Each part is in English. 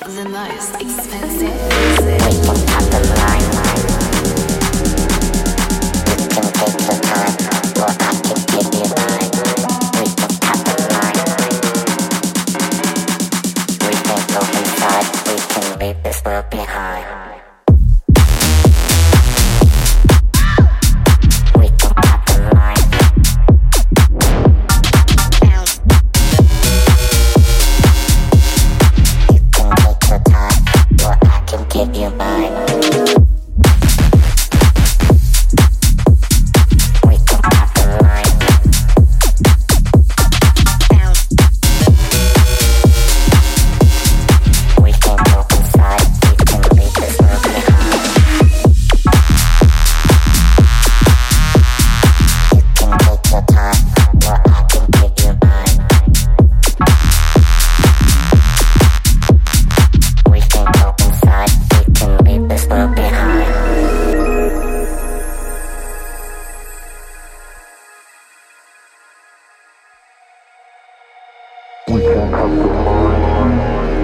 the most expensive We music. can cut the line. You can take your time, or I can give you mine. We can cut the line. We can go inside, we can leave this world behind. We can cut the line. You can take your time, or I can give you mine. We can cut the line. We can go inside, we can leave this world behind. You can take your time, or I can give you mine. We can go inside, we can leave this world behind. We can cut the line.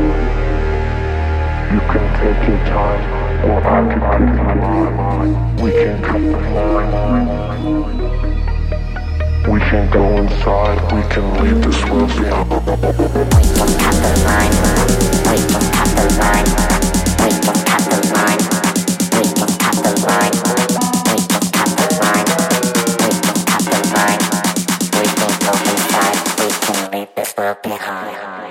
You can take your time, or I can give you mine. We can cut the line. We can go inside, we can leave this world behind. We can cut the line. We can cut the line. We can cut the line. We can cut the line. We can cut the line. We can cut the line. We can go inside, we can leave this world behind.